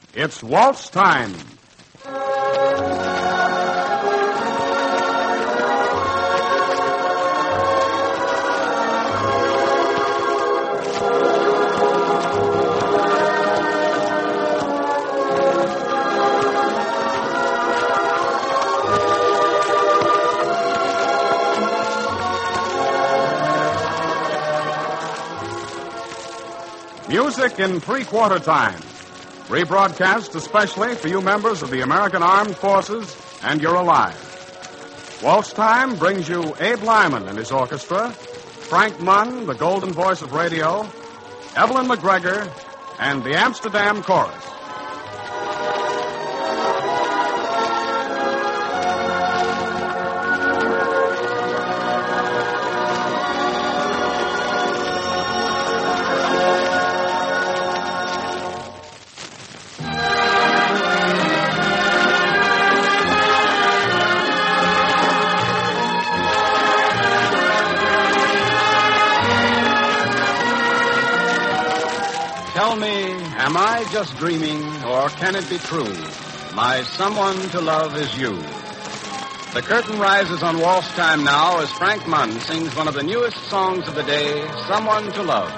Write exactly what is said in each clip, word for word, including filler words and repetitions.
It's waltz time. Music in three-quarter time. Rebroadcast especially for you members of the American Armed Forces, and you're alive. Waltz Time brings you Abe Lyman and his orchestra, Frank Munn, the golden voice of radio, Evelyn McGregor, and the Amsterdam Chorus. Tell me, am I just dreaming, or can it be true? My someone to love is you. The curtain rises on Waltz Time now as Frank Munn sings one of the newest songs of the day, Someone to Love.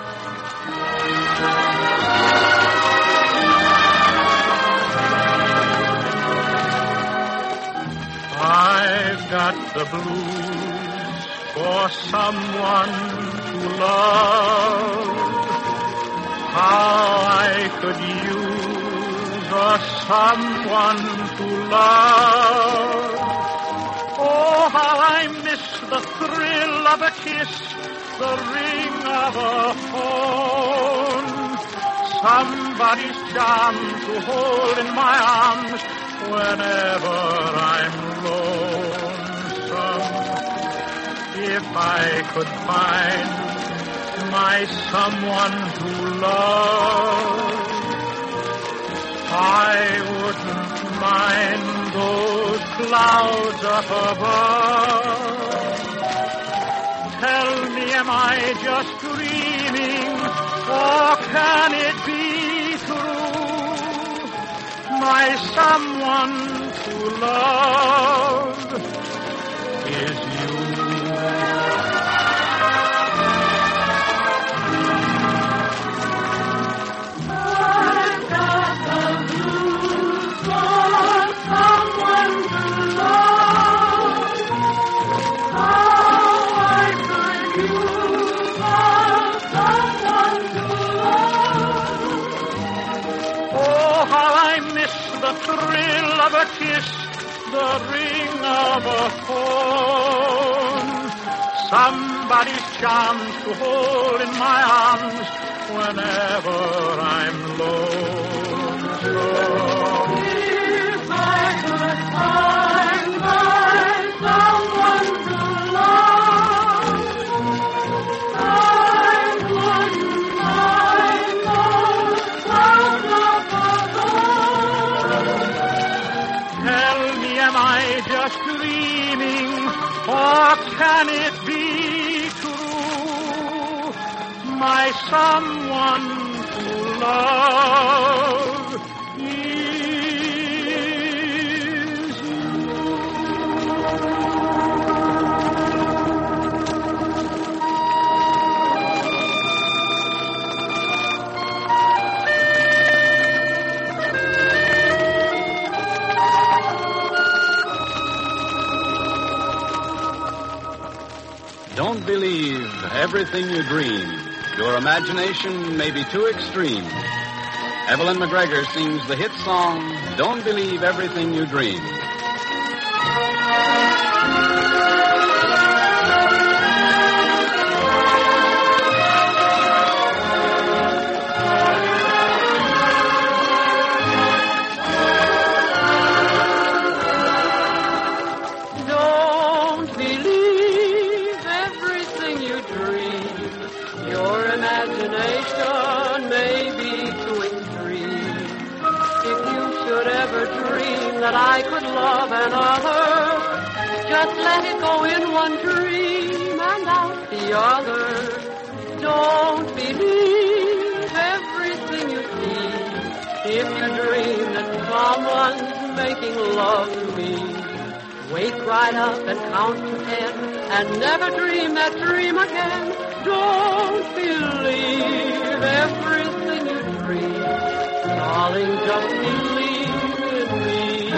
I've got the blues for someone to love. How I could use a someone to love. Oh, how I miss the thrill of a kiss, the ring of a phone. Somebody's charm to hold in my arms whenever I'm lonesome. If I could find my someone to love, I wouldn't mind those clouds up above. Tell me, am I just dreaming, or can it be true? My someone to love is you. The thrill of a kiss, the ring of a phone. Somebody's charms to hold in my arms whenever I'm lonesome. If I could find my someone to love, I wouldn't mind those clouds up above. Tell me, am I just dreaming, or can it be true? My someone to love is you. Don't believe everything you dream. Your imagination may be too extreme. Evelyn McGregor sings the hit song, Don't Believe Everything You Dream. Imagination may be too extreme. If you should ever dream that I could love another, just let it go in one dream and out the other. Don't believe everything you see. If you dream someone's making love to me. Wake right up and count to ten and never dream that dream again. Don't believe everything you dream. Darling, just believe in me.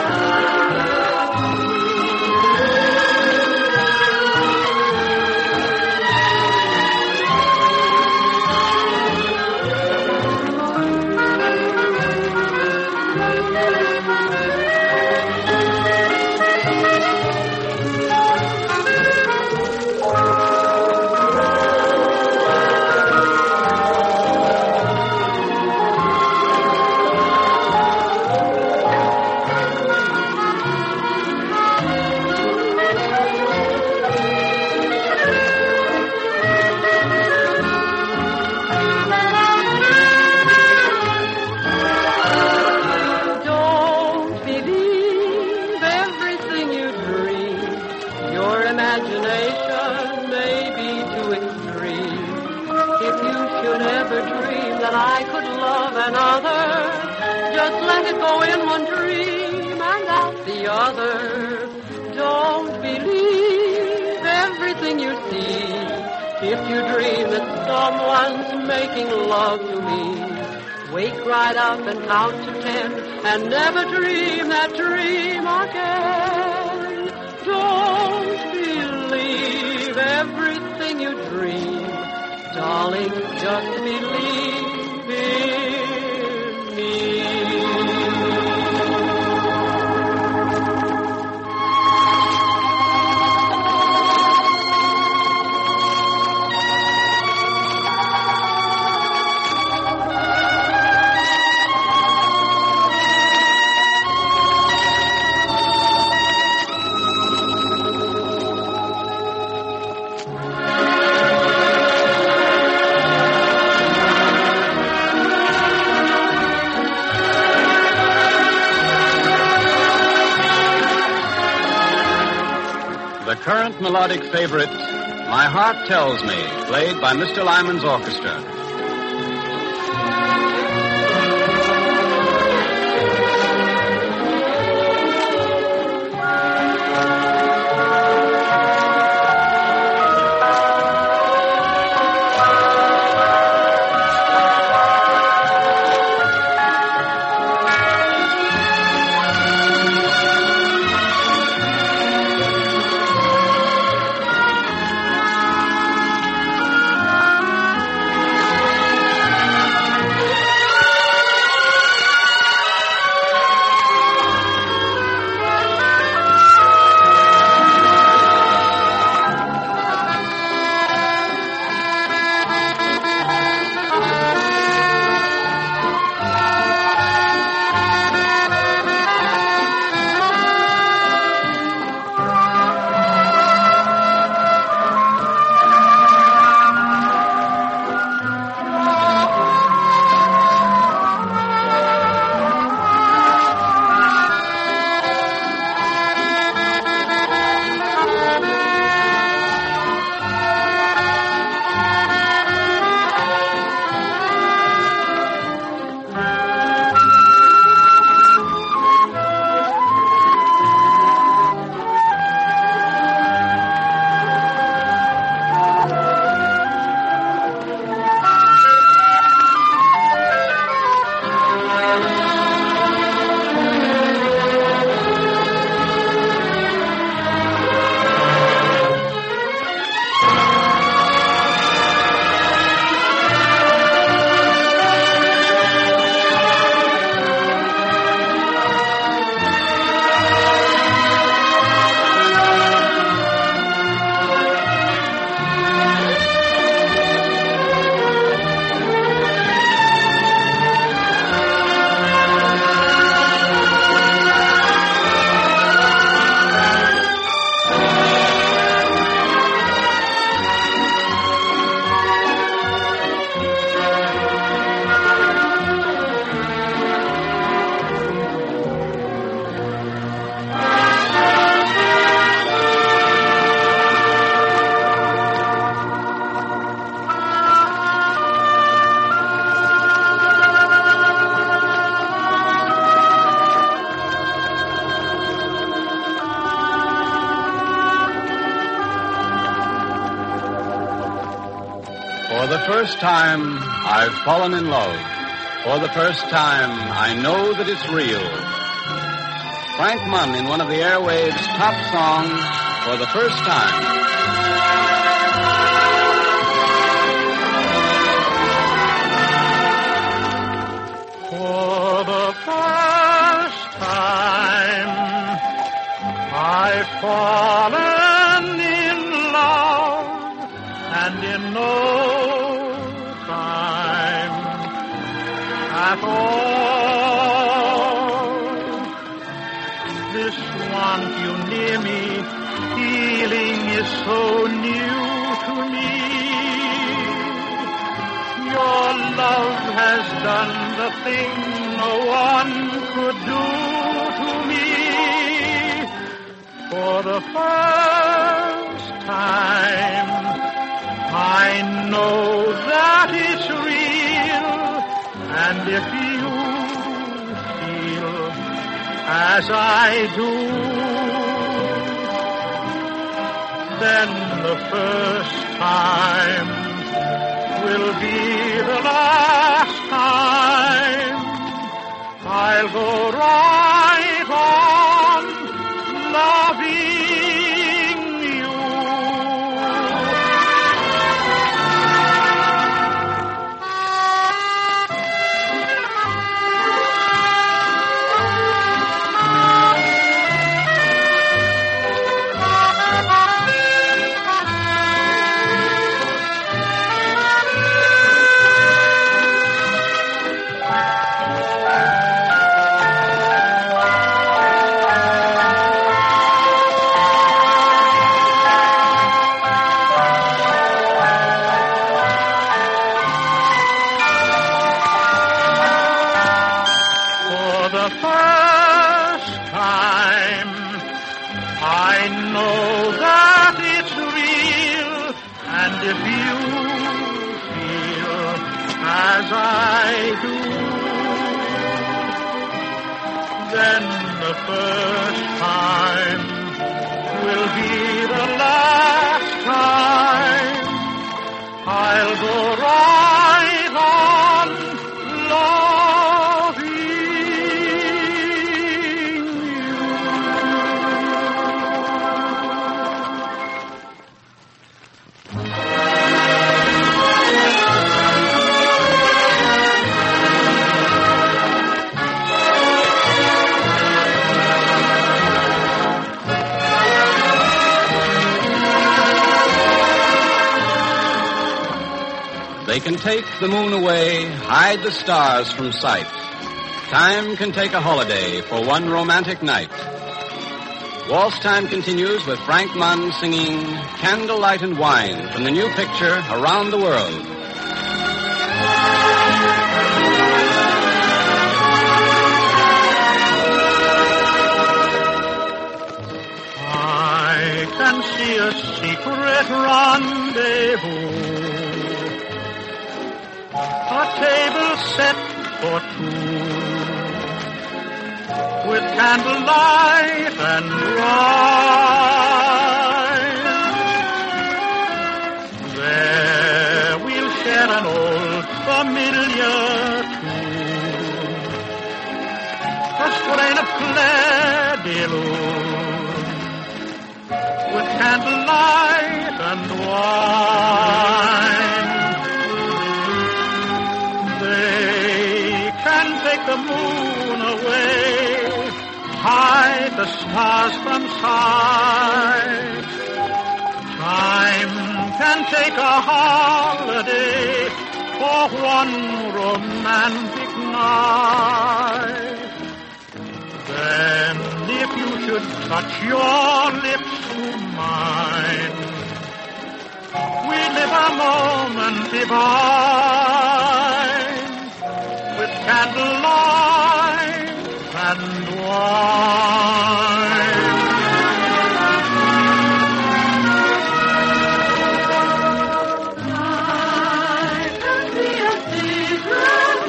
Imagination may be too extreme. If you should ever dream that I could love another, just let it go in one dream and out the other. Don't believe everything you see. If you dream that someone's making love to me, wake right up and count to ten and never dream that dream again. Don't believe everything you dream. Darling, just believe in me. The current melodic favorite, My Heart Tells Me, played by Mister Lyman's Orchestra. first time, I've fallen in love. For the first time, I know that it's real. Frank Munn in one of the airwaves' top songs, For the First Time. For the first time, I've fallen in love, and in no time at all. This want you near me, feeling is so new to me. Your love has done the thing no one could do to me. For the first time, I know that it's real. And if you feel as I do, then the first time will be the last time. I'll go right on loving you. As I do, then the first time will be the last time. I'll go right on loving They can take the moon away, hide the stars from sight. Time can take a holiday for one romantic night. Waltz Time continues with Frank Munn singing Candlelight and Wine from the new picture Around the World. I can see a secret rendezvous. A table set for two, with candlelight and wine. There we'll share an old familiar tune, a strain of Clair de Lune, with candlelight and wine. Take the moon away, hide the stars from sight. Time can take a holiday for one romantic night. Then if you should touch your lips to mine, we live a moment divine. With candlelight and wine. I can see a secret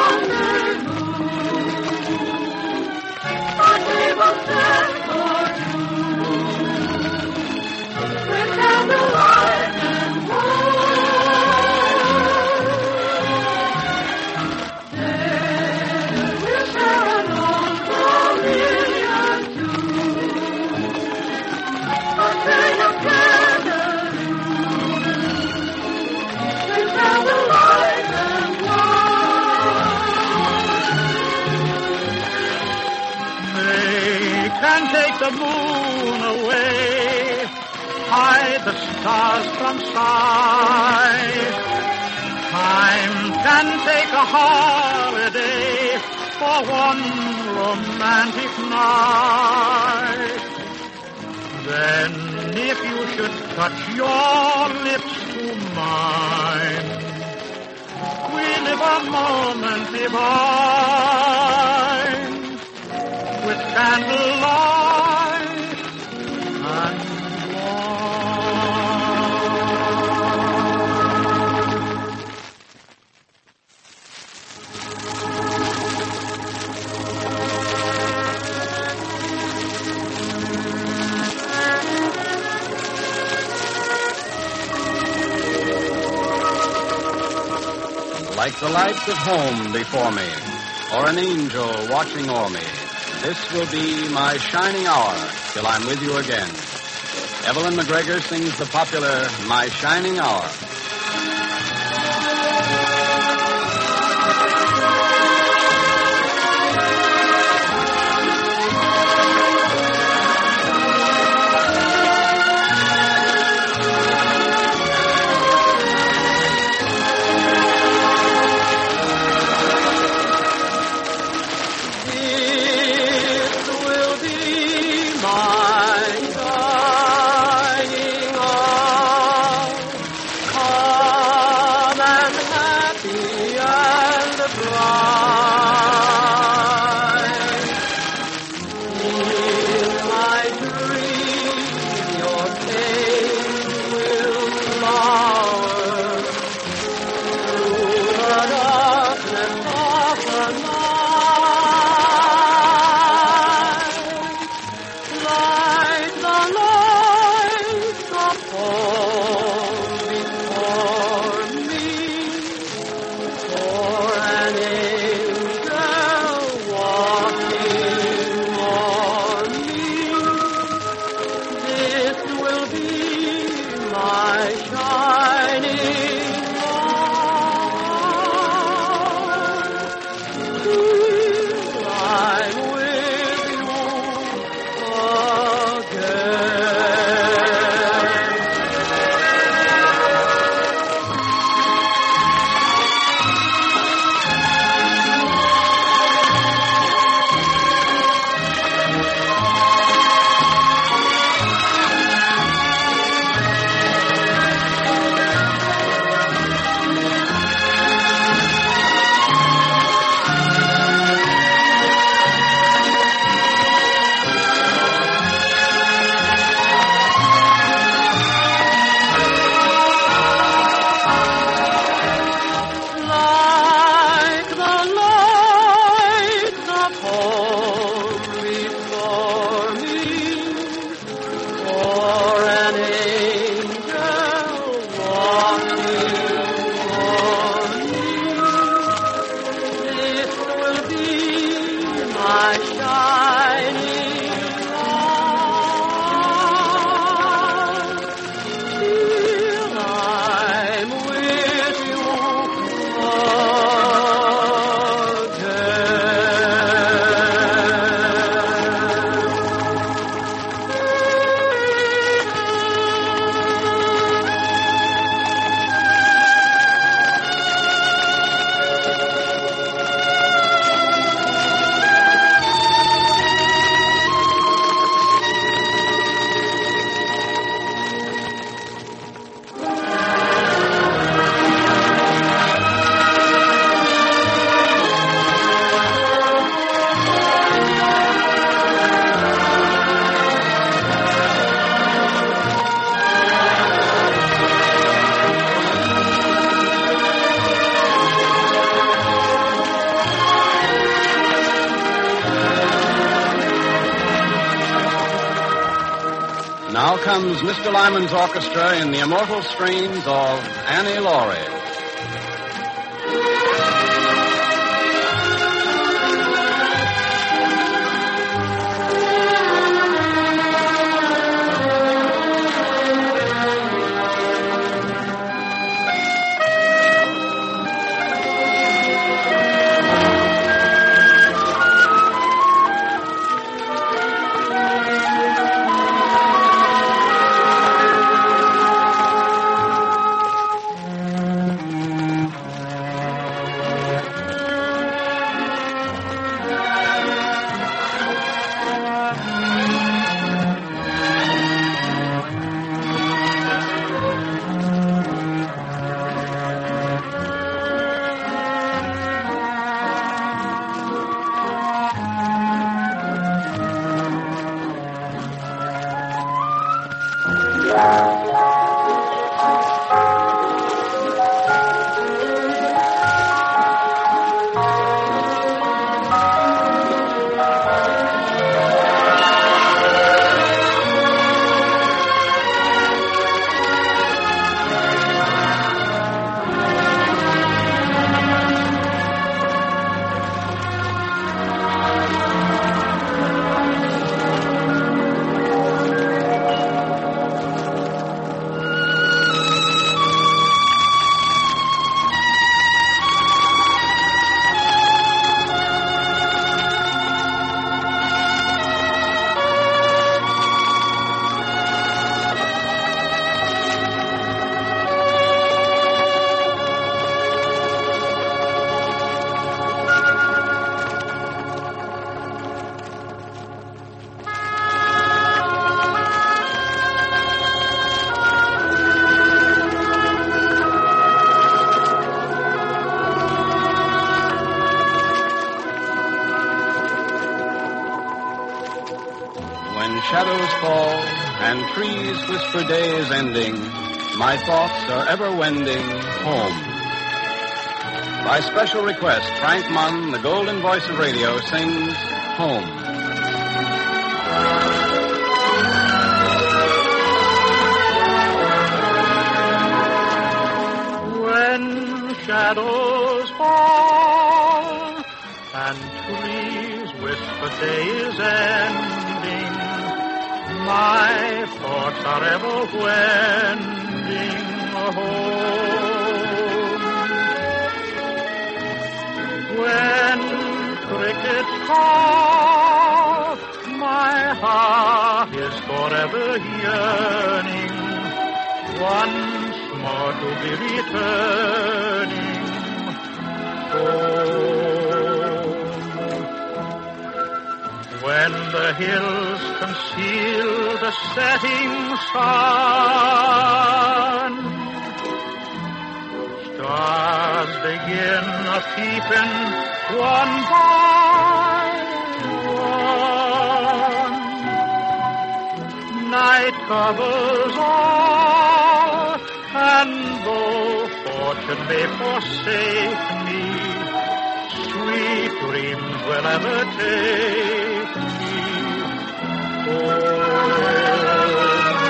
rendezvous, a table set for two, with candlelight and wine. can take the moon away, hide the stars from sight. Time can take a holiday for one romantic night. Then if you should touch your lips to mine, we live a moment divine with candlelight and like the lights of home before me, or an angel watching o'er me. This will be my shining hour till I'm with you again. Evelyn McGregor sings the popular My Shining Hour. Now comes Mister Lyman's orchestra in the immortal strains of Annie Laurie. when shadows fall and trees whisper day is ending, my thoughts are ever wending home. By special request, Frank Munn, the golden voice of radio, sings Home. When shadows fall and trees whisper day is ending, my thoughts are ever wending home. When crickets call, my heart is forever yearning once more to be returning home. When the hills conceal the setting sun, stars begin a-peeping one by one. Night covers all, and though fortune may forsake me, sweet dreams will ever take me home.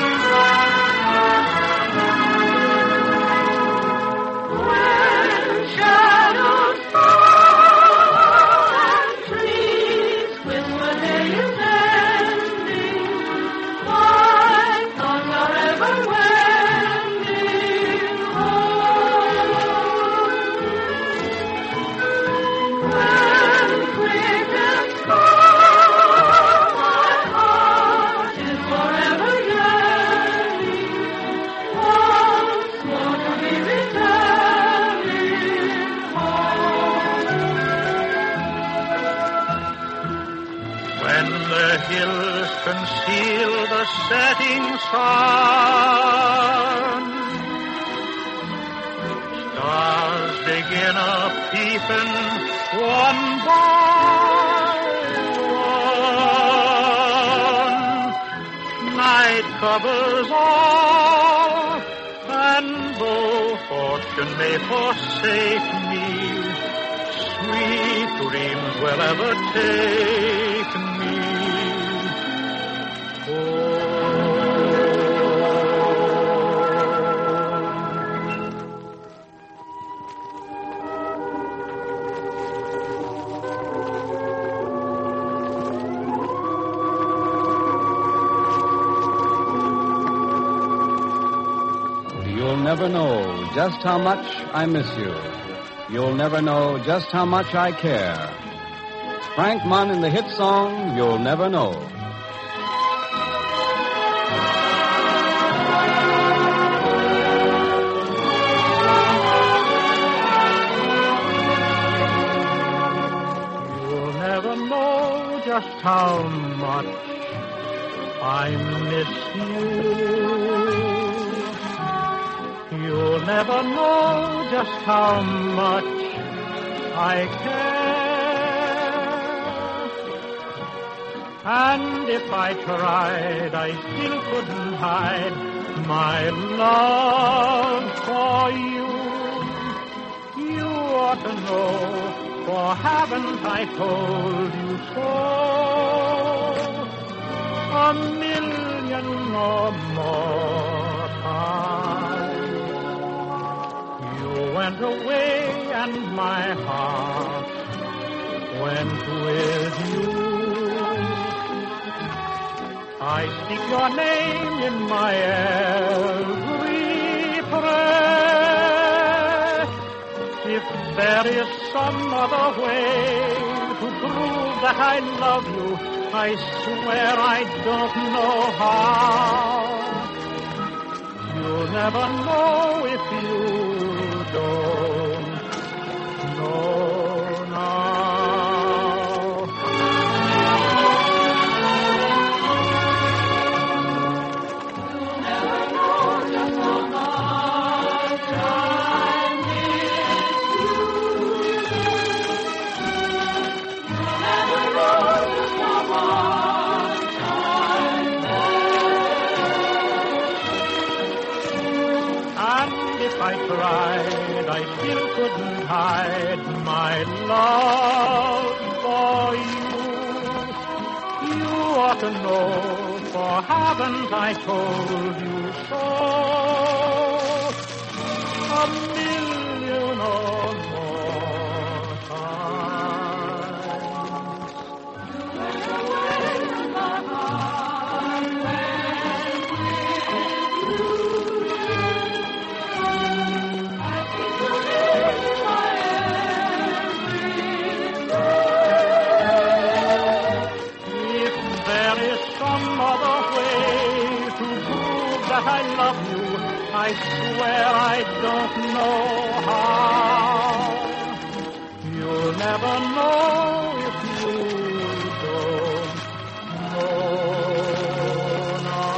Conceal the setting sun, stars begin a-peeping one by one. Night covers all, and though fortune may forsake me, sweet dreams will ever take me. You'll never know just how much I miss you. You'll never know just how much I care. Frank Munn in the hit song, You'll Never Know. You'll never know just how much I miss you. You'll never know just how much I care. And if I tried, I still couldn't hide my love for you. You ought to know, for haven't I told you so? A million or more times. You went away and my heart went with you. I speak your name in my every breath. If there is some other way to prove that I love you, I swear I don't know how. You'll never know if you don't know now. You'll never know just how much I miss you. You'll never know just how much I still couldn't hide my love for you. You ought to know, for haven't I told you so a million or more times? I love you, I swear I don't know how. You'll never know if you don't know now.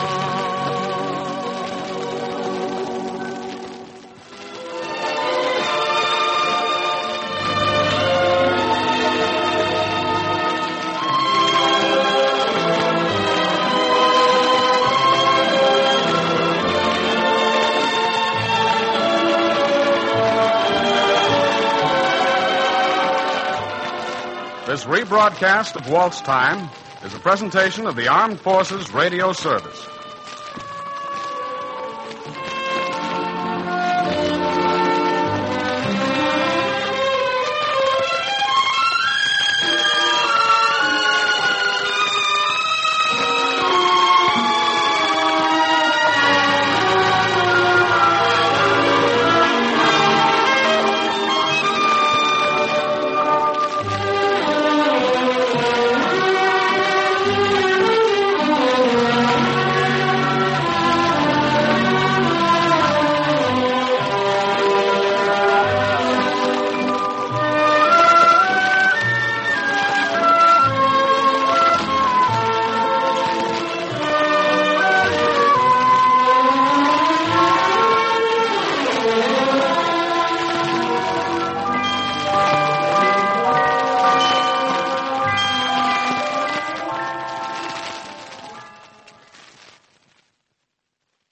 This rebroadcast of Waltz Time is a presentation of the Armed Forces Radio Service.